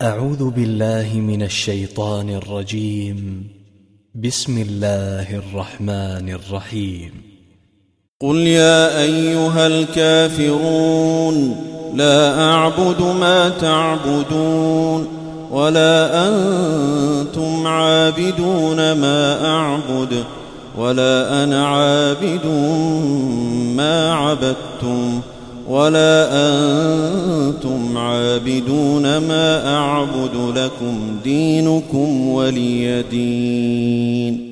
أعوذ بالله من الشيطان الرجيم. بسم الله الرحمن الرحيم. قل يا أيها الكافرون لا أعبد ما تعبدون ولا أنتم عابدون ما أعبد ولا أنا عابد ما عبدتم ولا أنتم عابدون ما أعبد لكم دينكم ولي دين.